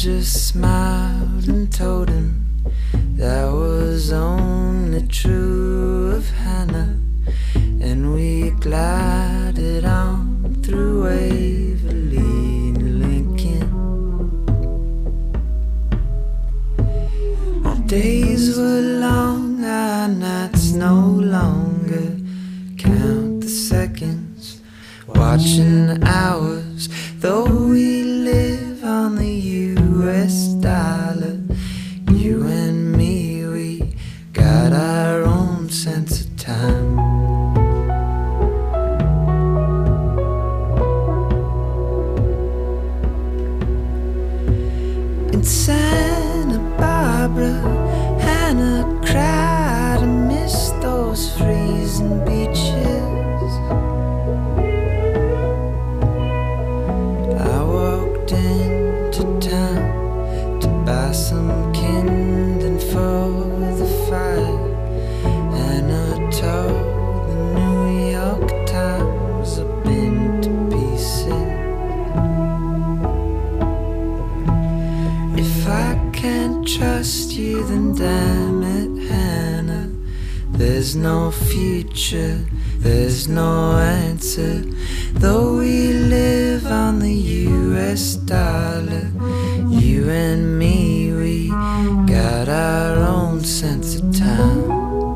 just smiled and told him that was only true of Hannah, and we glided on through Waverly and Lincoln. Our days were long, our nights no longer. Count the seconds, watching the hours, though we live on the US dollar. You and me, we got our own sense of time. In Santa Barbara, Hannah cried and missed those freezing beaches. I walked into town to buy some kindling for the fire, and I told the New York Times I've been to pieces. If I can't trust you, then damn it, Hannah, there's no future, there's no answer. Though we live on the US dollar, you and me, we got our own sense of time.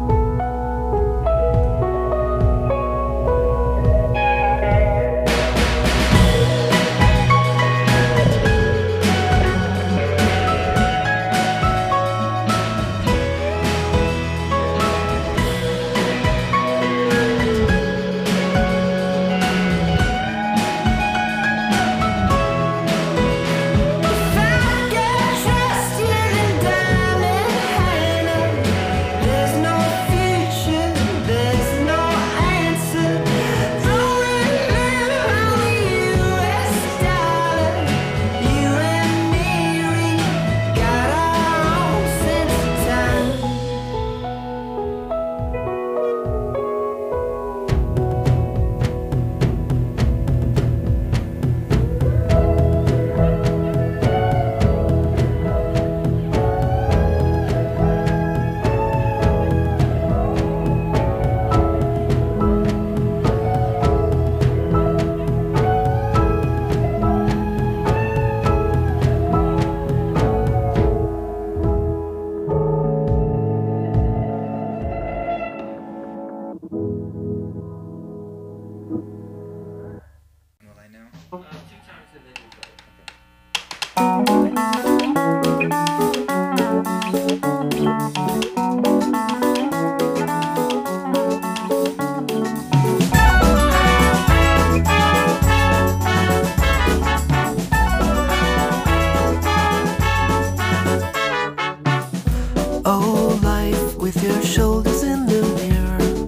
Oh, life with your shoulders in the mirror.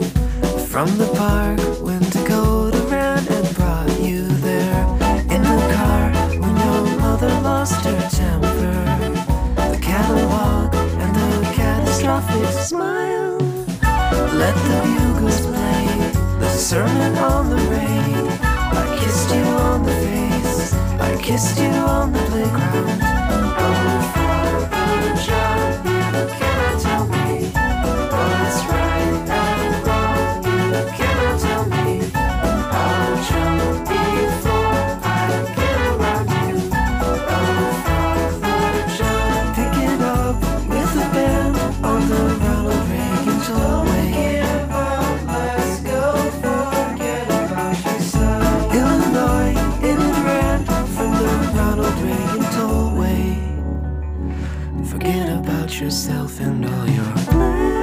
From the park when Dakota ran and brought you there. In the car when your mother lost her temper. The catalog and the catastrophic smile. Let the bugles play the sermon on the rain. I kissed you on the face, I kissed you on the playground. Oh, Father John, you cannot tell me what's right and wrong. You cannot tell me. I'll jump before I get around you. Oh, Father John, picking up with the band on the Ronald Reagan tollway. Let's go, forget about yourself. Illinois, in and ran from the Ronald Reagan tollway. Forget about yourself and all your plans.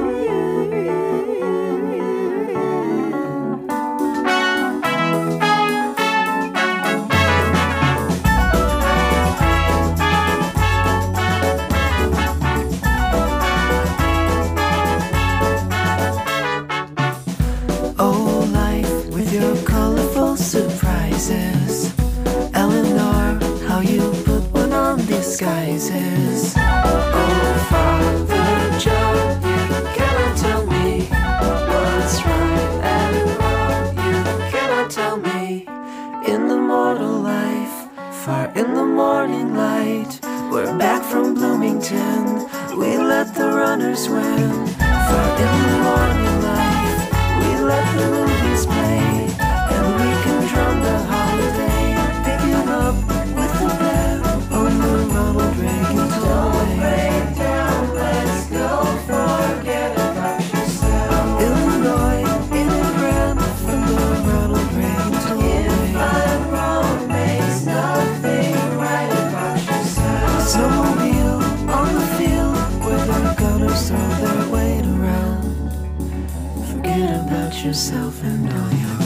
Oh, life with your colorful surprises. Eleanor, how you put one on disguises. Oh, Father John, you cannot tell me what's right and wrong. You cannot tell me. In the mortal life, far in the morning light. about yourself and on your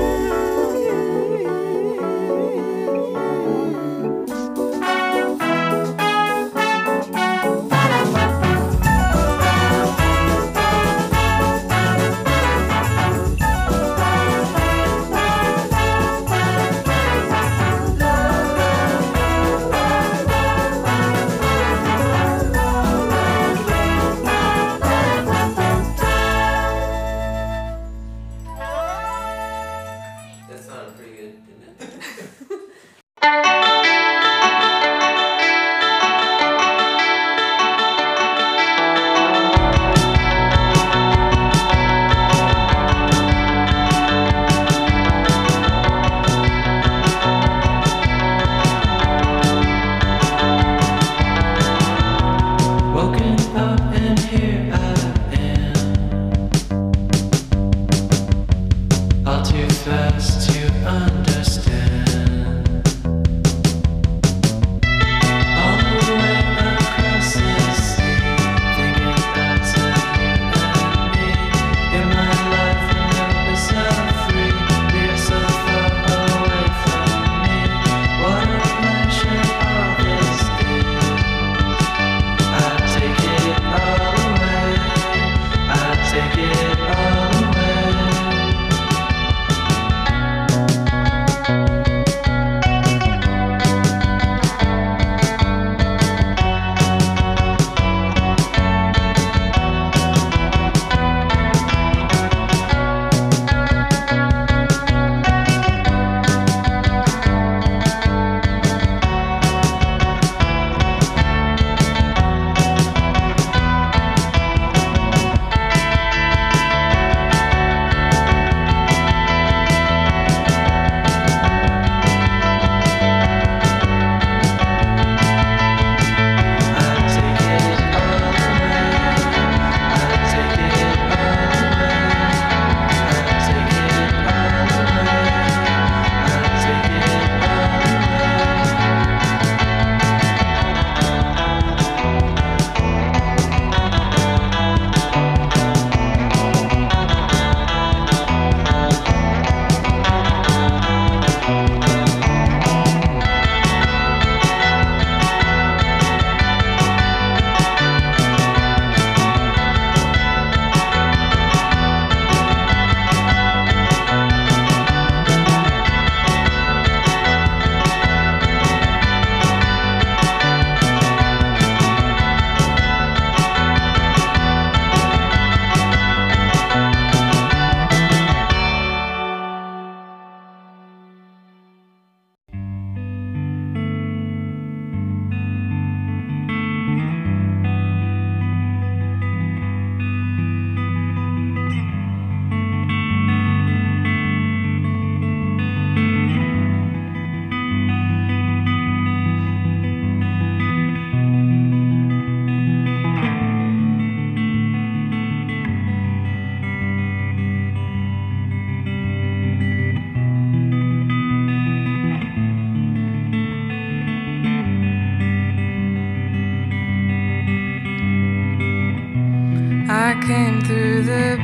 I came through the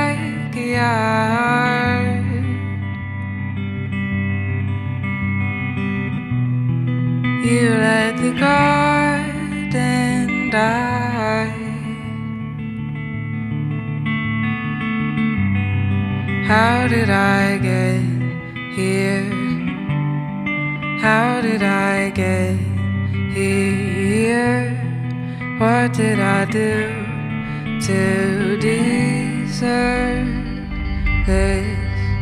backyard. You let the garden die. How did I get here? How did I get here? What did I do to deserve this?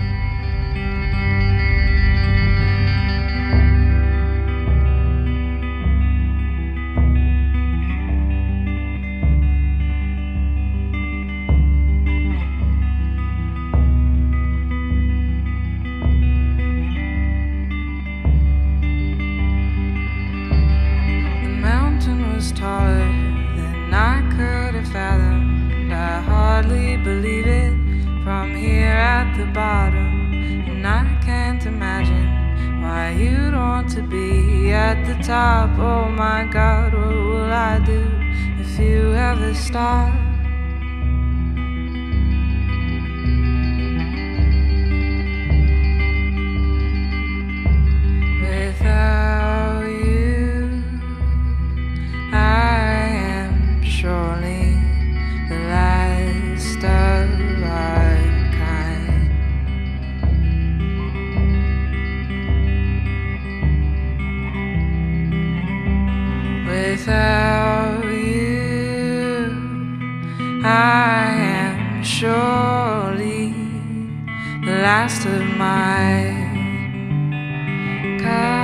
The mountain was taller than I could have fathomed. I hardly believe it from here at the bottom, and I can't imagine why you'd want to be at the top. Oh my God, what will I do if you ever stop? last of my kind.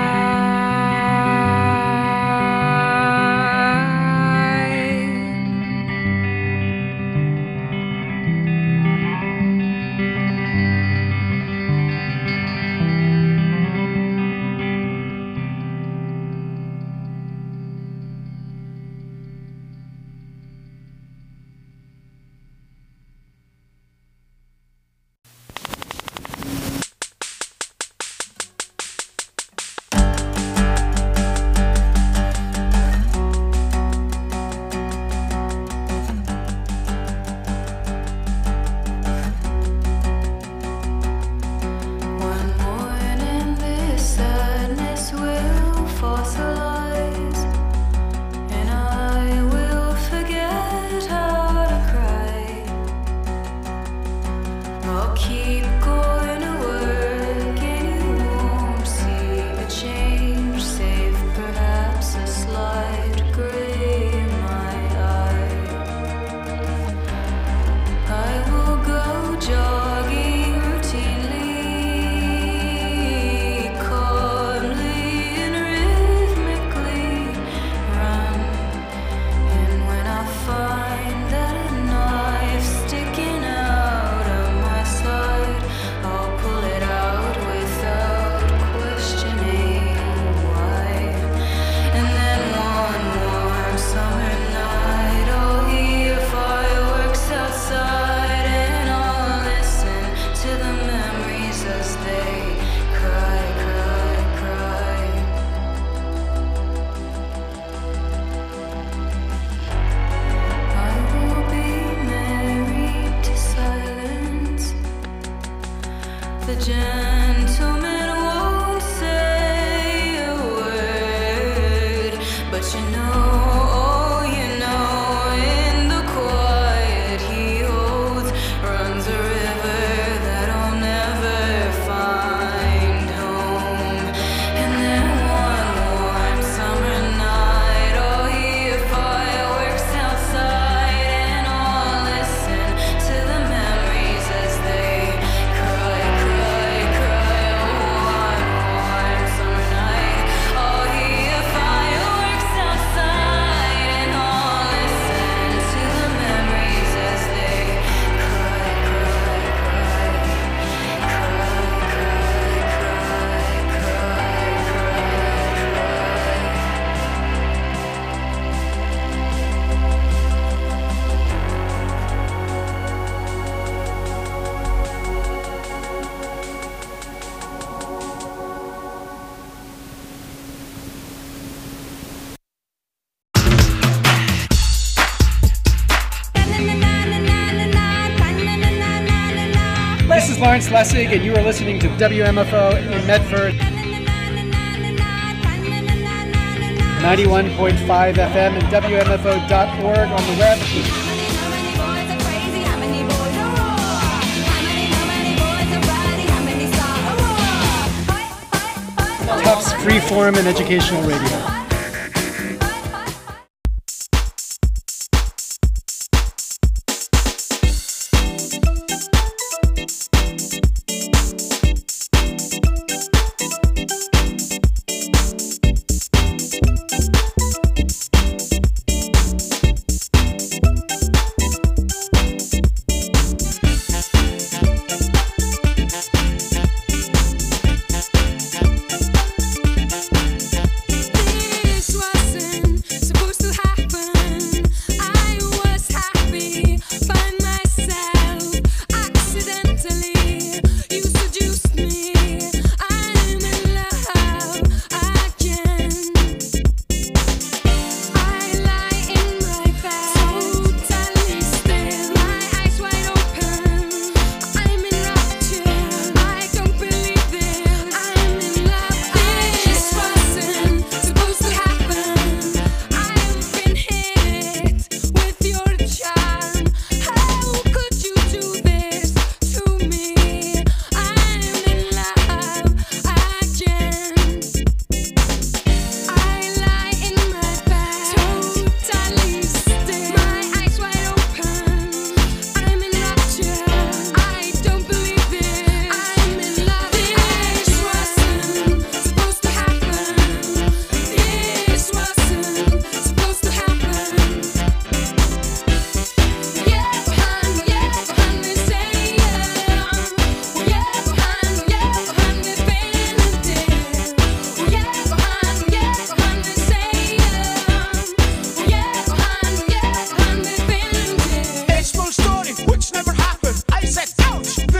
This is Lawrence Lessig, and you are listening to WMFO in Medford. 91.5 FM and WMFO.org on the web. Tufts Freeform and Educational Radio.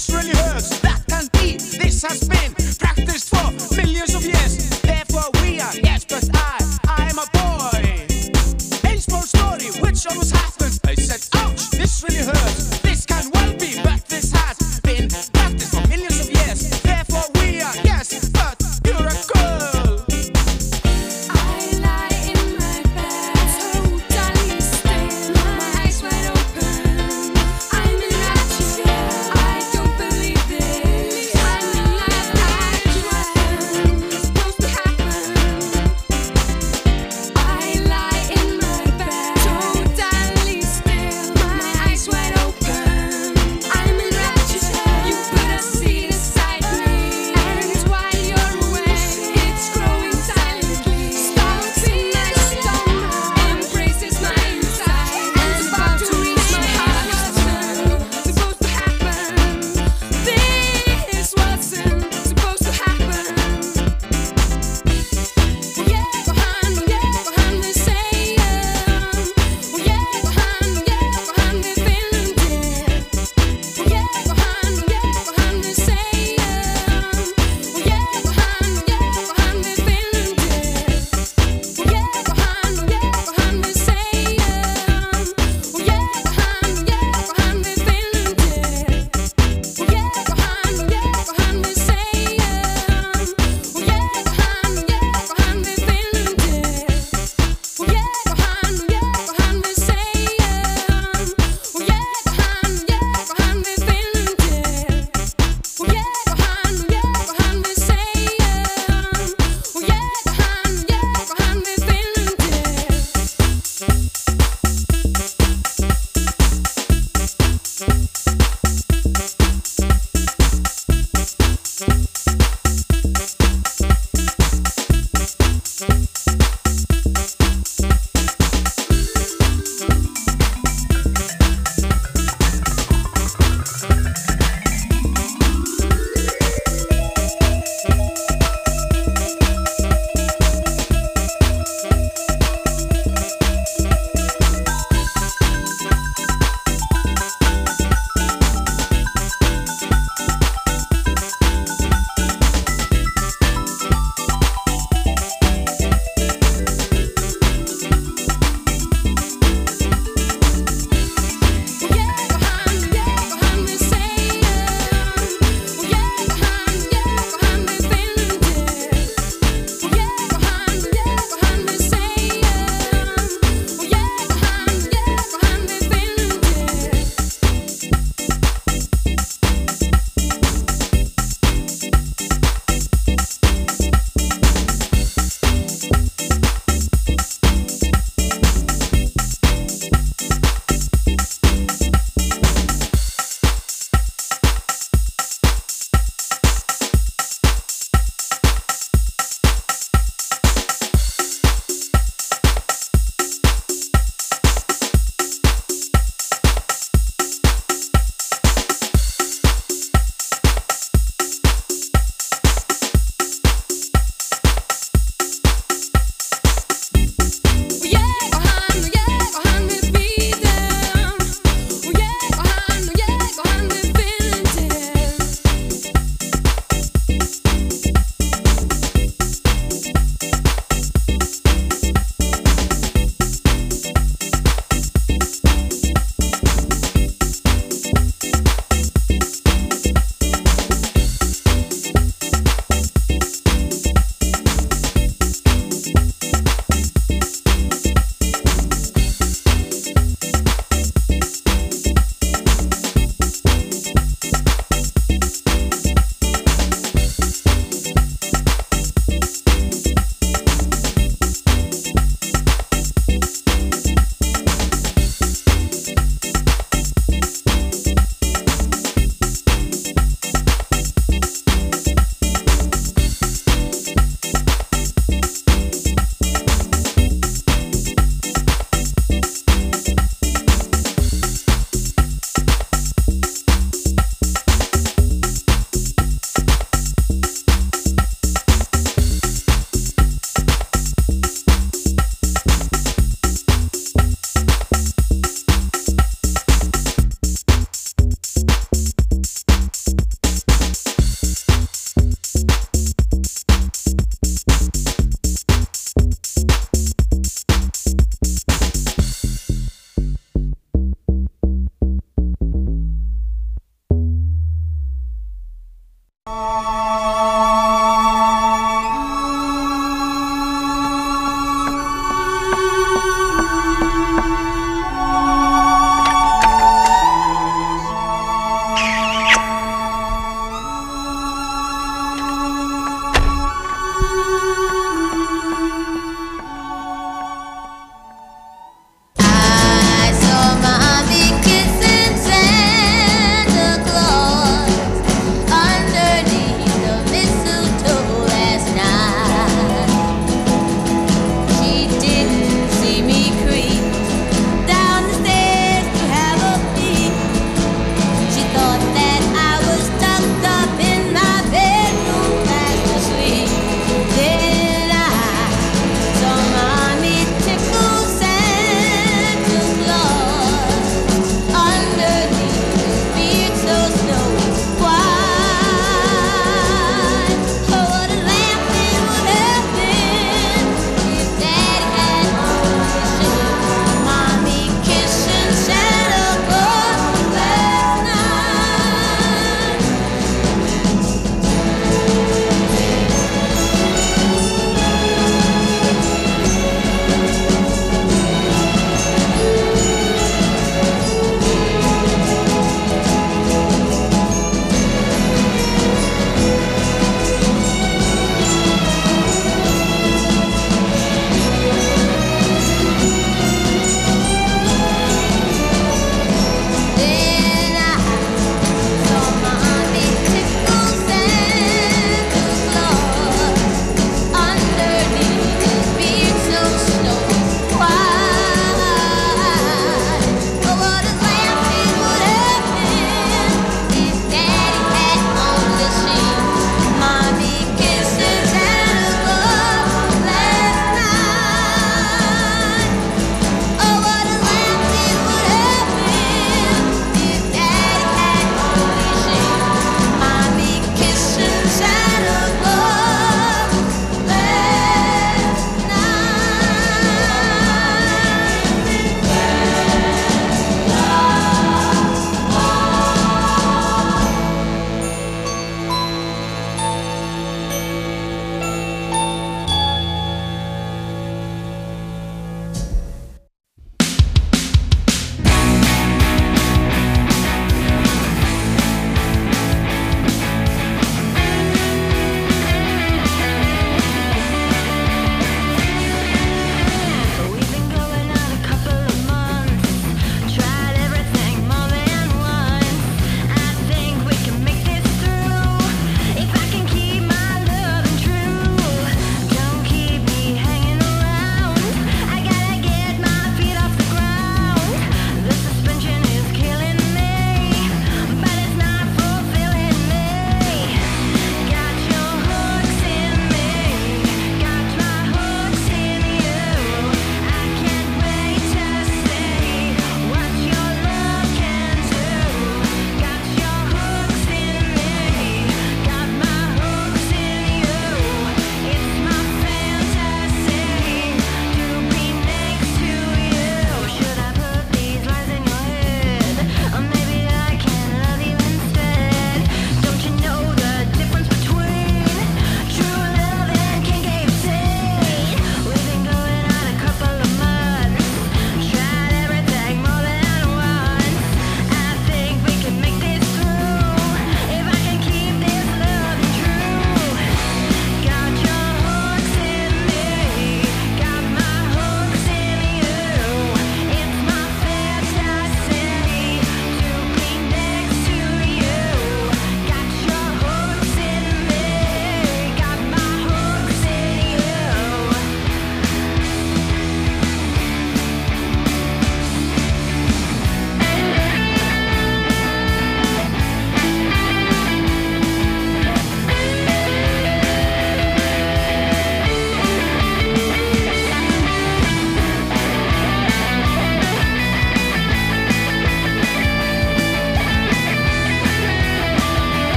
this really hurts. That can't be. This has been practiced for millions of years. Therefore we are, yes, but I'm a boy. A small story which almost happened. I said, ouch, this really hurts. This can well be, but this has been practiced for millions of years. Therefore we are, yes, but you're a girl. I lie in my bed, totally still, my eyes wide open. I'm in rapture, I don't believe this. I'm in love, it's supposed to happen. I lie in my bed, totally still, my eyes wide open. I'm in rapture, you put a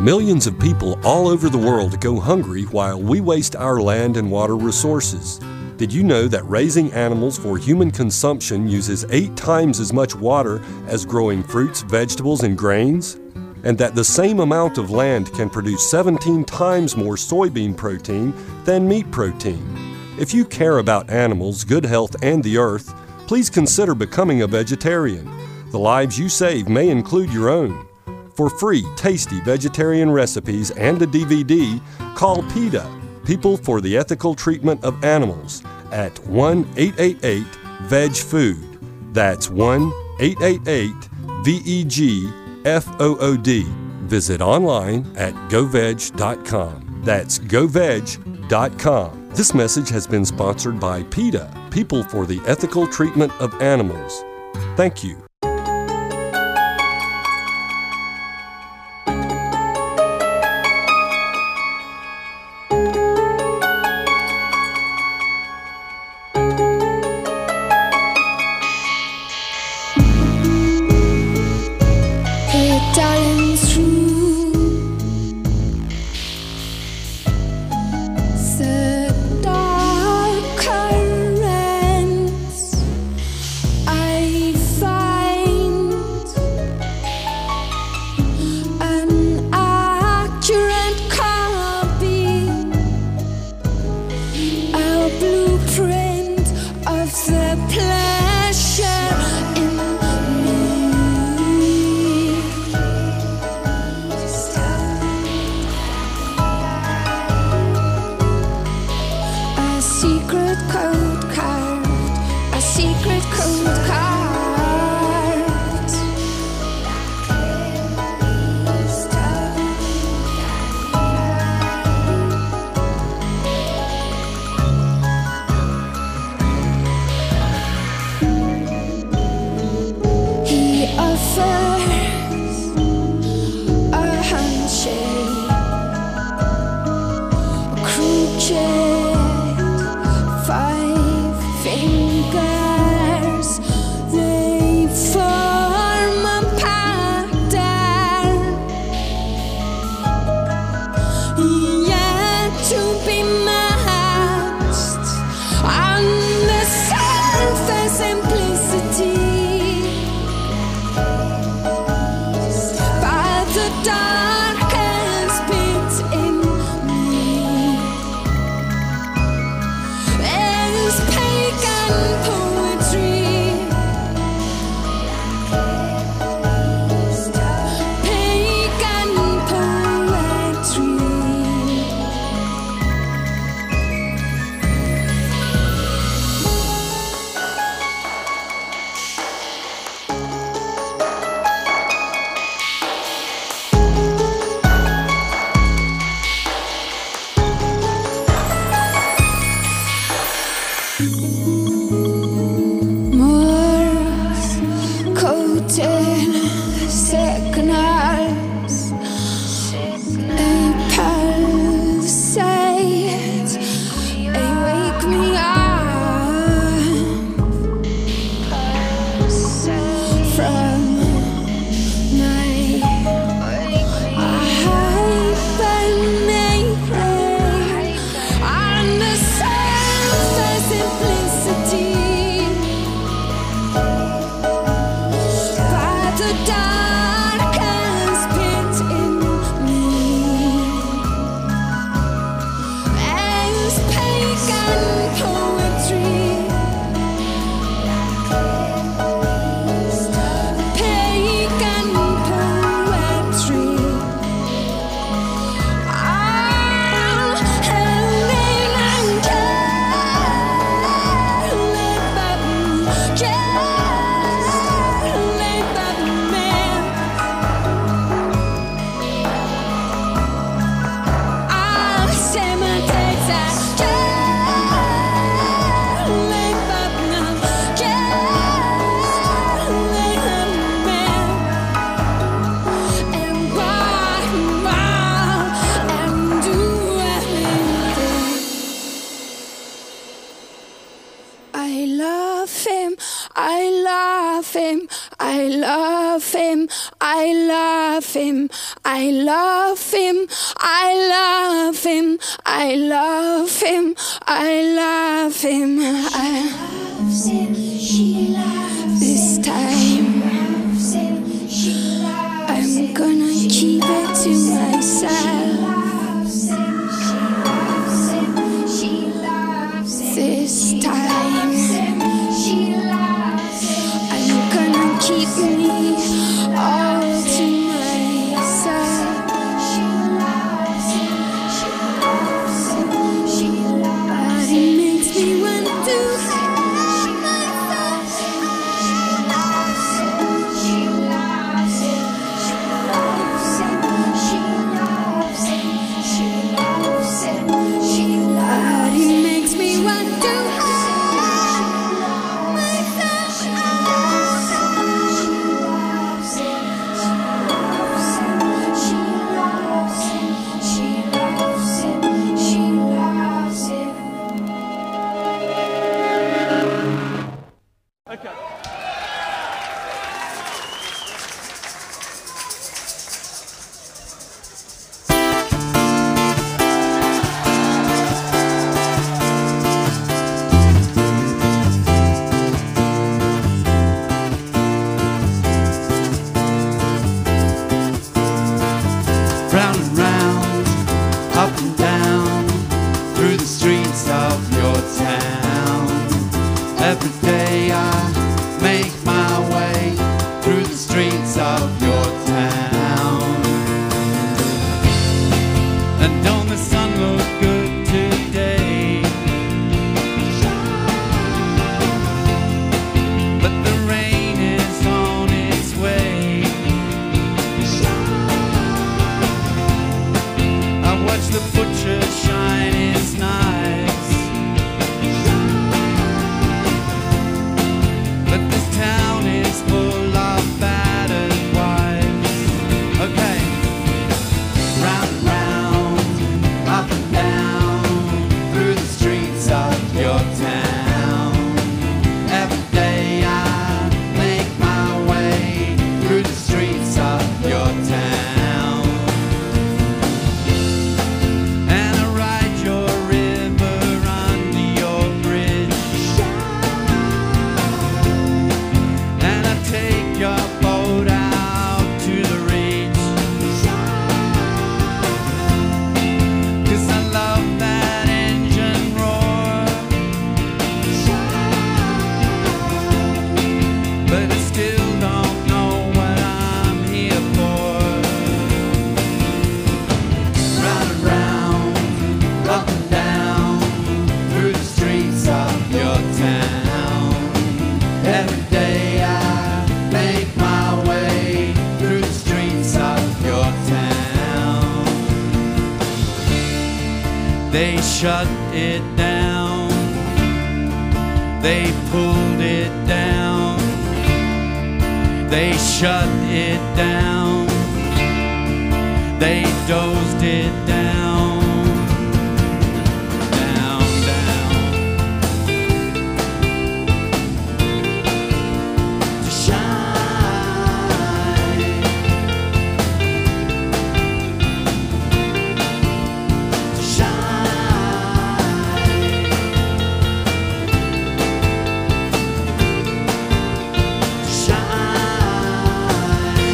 Millions of people all over the world go hungry while we waste our land and water resources. Did you know that raising animals for human consumption uses 8 times as much water as growing fruits, vegetables, and grains? And that the same amount of land can produce 17 times more soybean protein than meat protein? If you care about animals, good health, and the earth, please consider becoming a vegetarian. The lives you save may include your own. For free, tasty vegetarian recipes and a DVD, call PETA, People for the Ethical Treatment of Animals, at 1-888-VEG-FOOD. That's 1-888-VEG-FOOD. Visit online at goveg.com. That's goveg.com. This message has been sponsored by PETA, People for the Ethical Treatment of Animals. Thank you. Simplicity. love him, I love him, I love him, I love him, I love him, I love him, I love him. I loves him, she loves this time. I'm gonna keep it to myself. This time I'm gonna keep me all to myself. But it makes me want to hurt myself. But it makes me want to hurt myself. Round and round, up and down, through the streets of your town. Every day I make my way through the streets of your town. And don't the sun look good today? But the rain is on its way. I watch the butcher shine his knives, but this town is full of battered wives. Okay, round and round, up and down, through the streets of your town. Every day I make my way through the streets of your town. And I ride your river under your bridge, and I take your boat out to the reach, 'cause I love that engine roar. But I still don't know what I'm here for. Round and round, up and down, through the streets of your town. Every day I make my way through the streets of your town. They shut it down, they pulled it down, they shut it down, they dozed it down, down, down. To shine, to shine, to shine.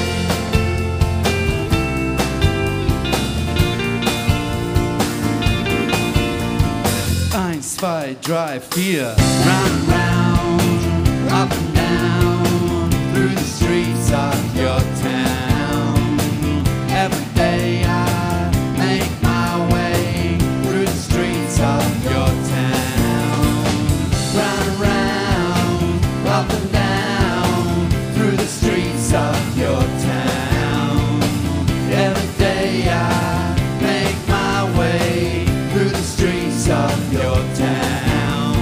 Eins, zwei, drei, vier. Round and round, up and down, through the streets of your town. Every day I make my way through the streets of your town. Round and round, up and down, through the streets of your town. Every day I make my way through the streets of your town.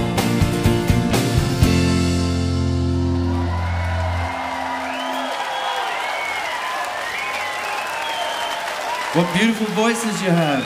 What beautiful voices you have.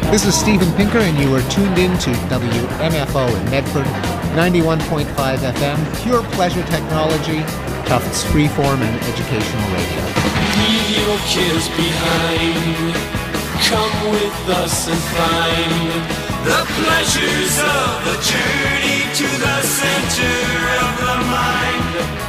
This is Stephen Pinker, and you are tuned in to WMFO in Medford, 91.5 FM, pure pleasure technology, Tufts freeform and educational radio. Leave your kids behind. Come with us and find the pleasures of a journey to the center of the mind.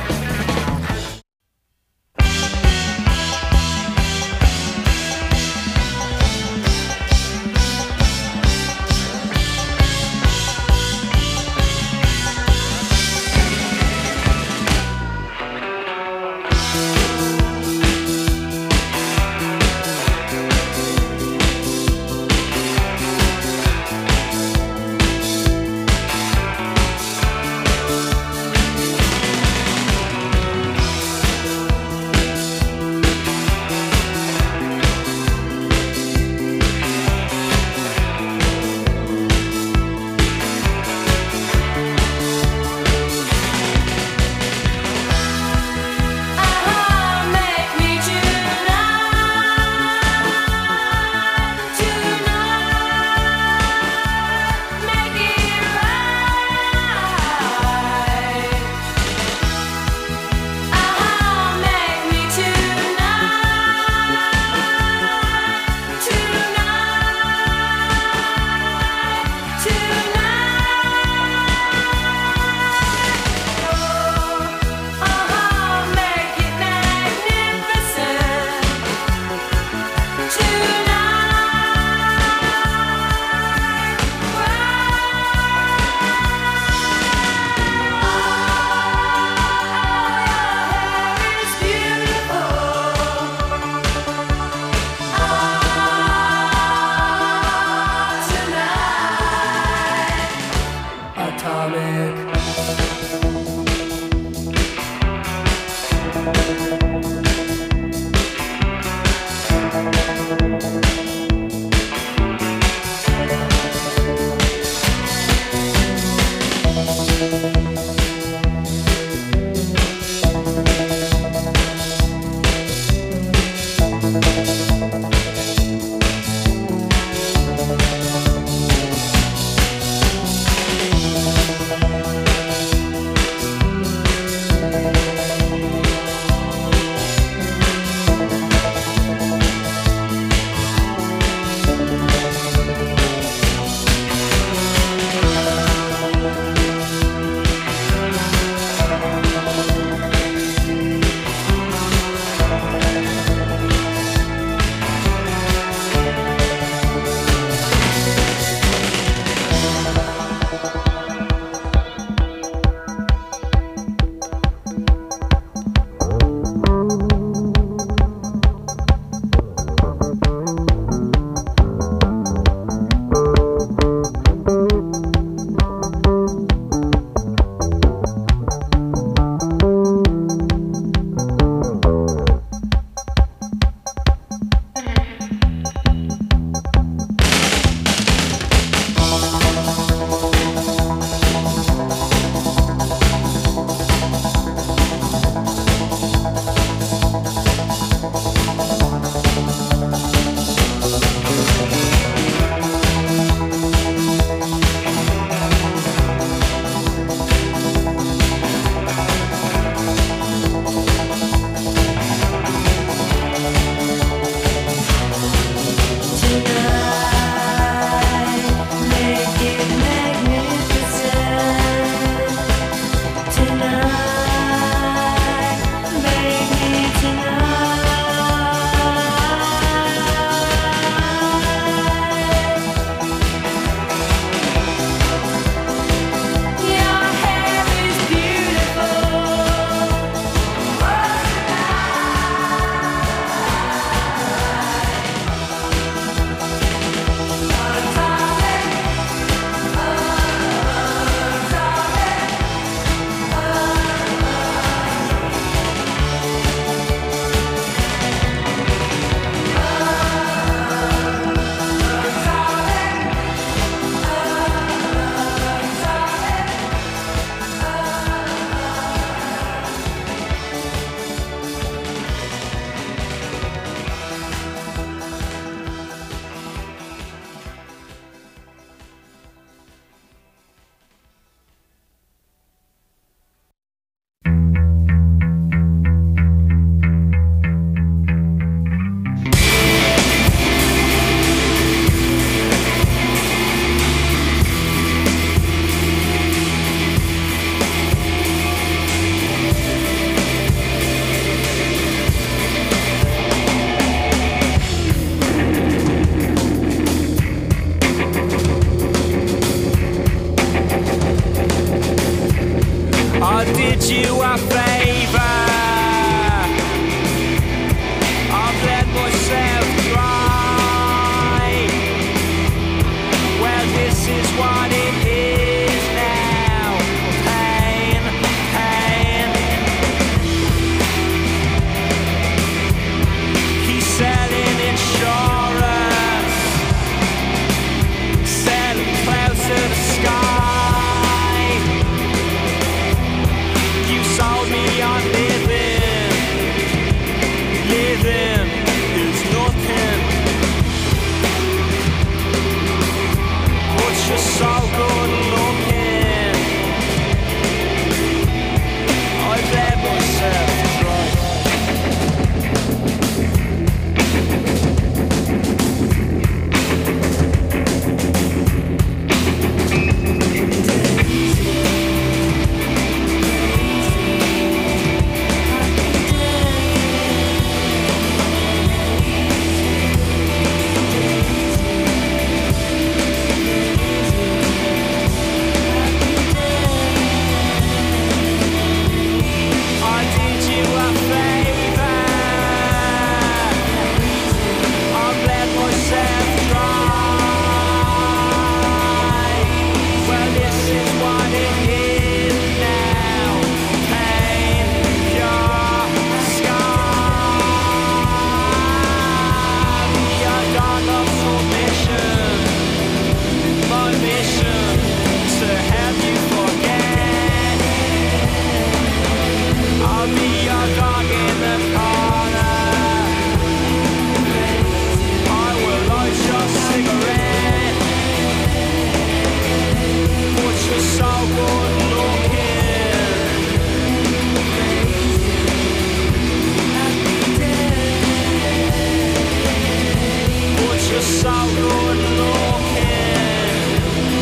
saw good looking.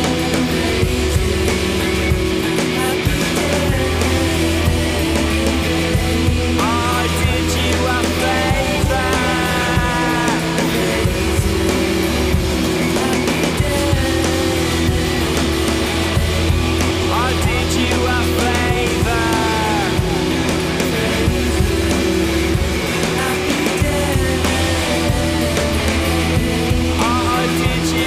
I did you a favor. I did you a favor. I did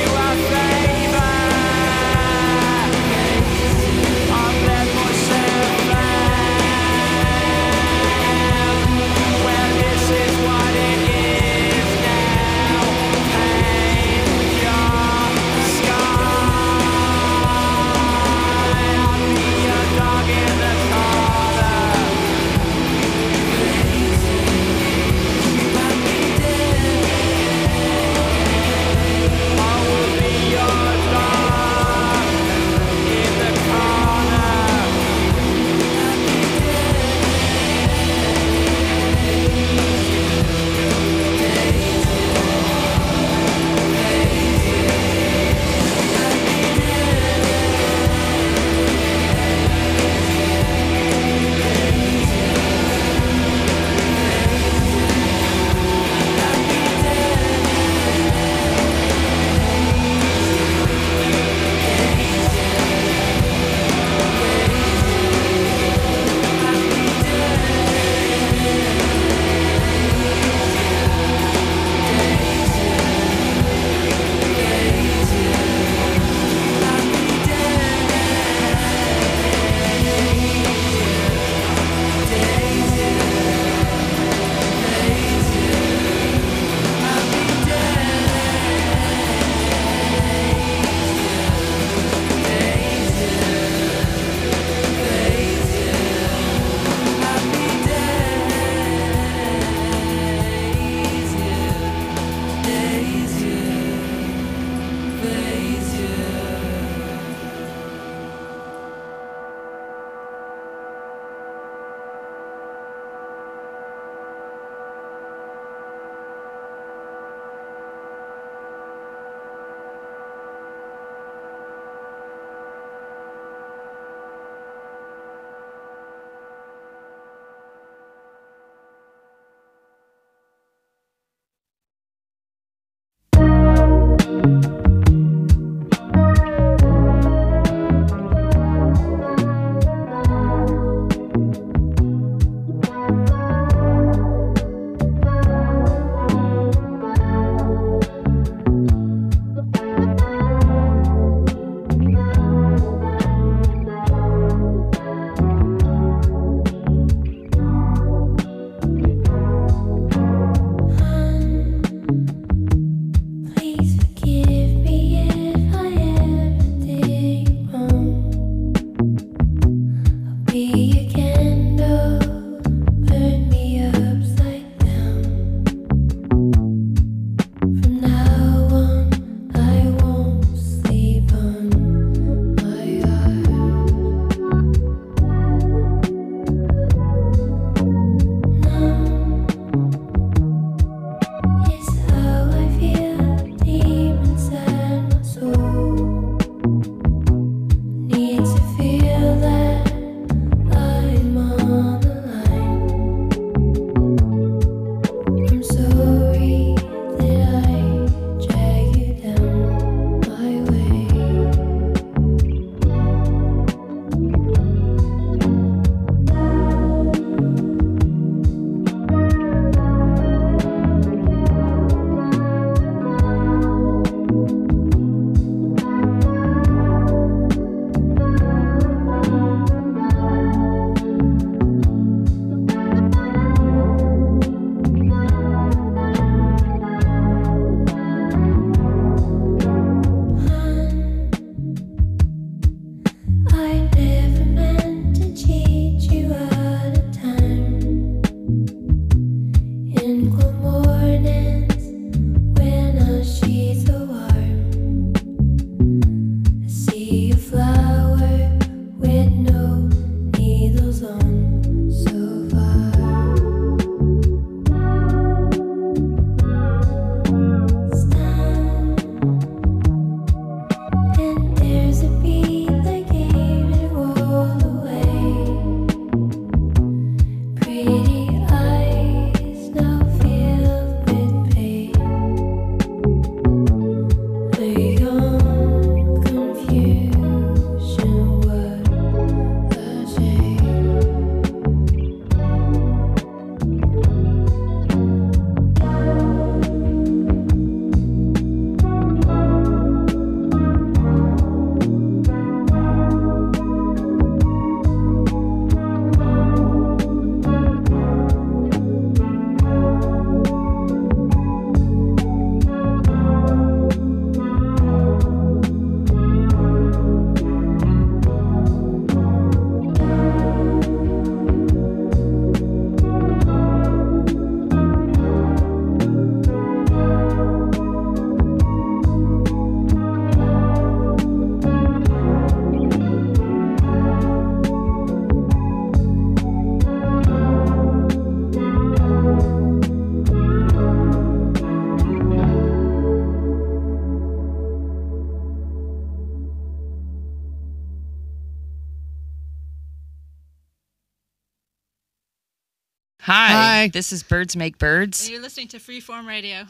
Bye. This is Birds Make Birds. And you're listening to Freeform Radio.